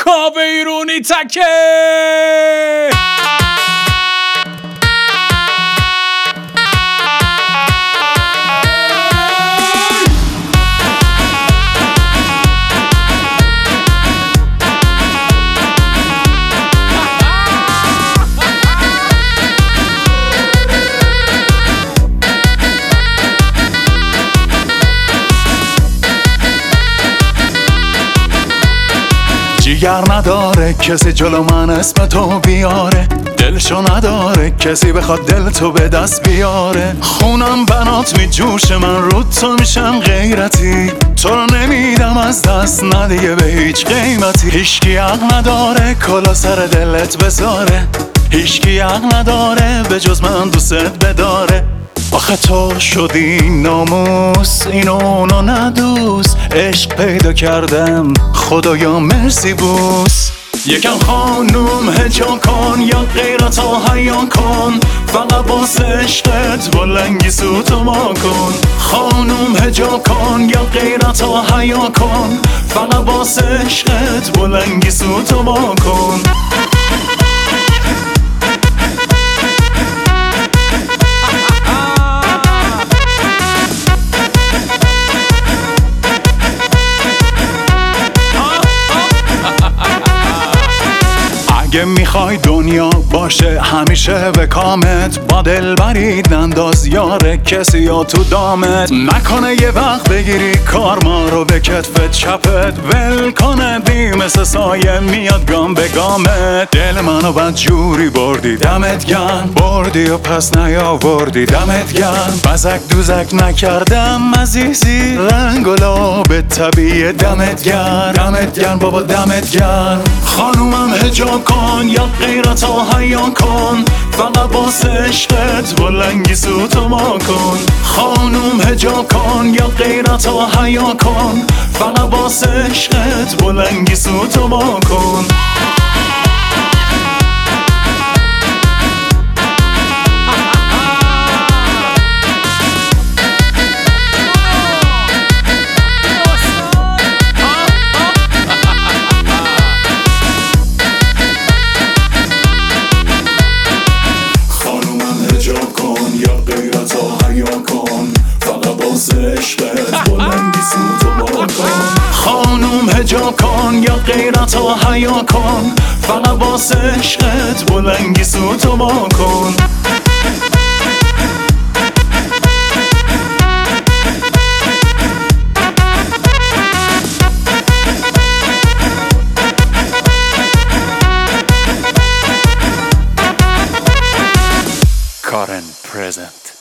کابه ایرونی تکه. جیگر نداره کسی جلو من اسم تو بیاره، دلشو نداره کسی بخواد دل تو به دست بیاره. خونم بنات می جوش من رود تو میشم غیرتی، تو رو نمیدم از دست نه دیگه به هیچ قیمتی. هیچکی حق نداره کلا سر دلت بذاره، هیچکی حق نداره به جز من دوست بداره. آخه تو شدی ناموس اینو اونو ندوس، عشق پیدا کردم خدایا مرسی بوس. یکم خانوم هجا کن یا غیرتا حیا کن، فقط باس عشقت با لنگی سوتو ما کن. خانوم هجا کن یا غیرتا حیا کن، فقط باس عشقت با لنگی سوتو ما کن. اگه میخوای دنیا باشه همیشه به کامت، با دل برید ننداز یار کسی یا تو دامت. نکنه یه وقت بگیری کار ما رو به کتفت چپت، ول کنه دی مثل سایه میاد گام به گامت. دل منو بد جوری بردی دمت گرم، بردی و پس نیاوردی دمت گرم. بزک دوزک نکردم عزیزی، رنگ و لاب طبیعی دمت گرم، دمت گرم بابا دمت گرم. خانومم هجا کن یا غیرتا حیا کن، فقط باس عشقت با لنگی سوتو ما کن. خانوم هجا کن یا غیرتا حیا کن، فقط باس عشقت با لنگی سوتو ما کن. خانوم هجا کن یا غیرتا حیا کن، فقط باس عشقت با لنگی سوتو ما کن. Current present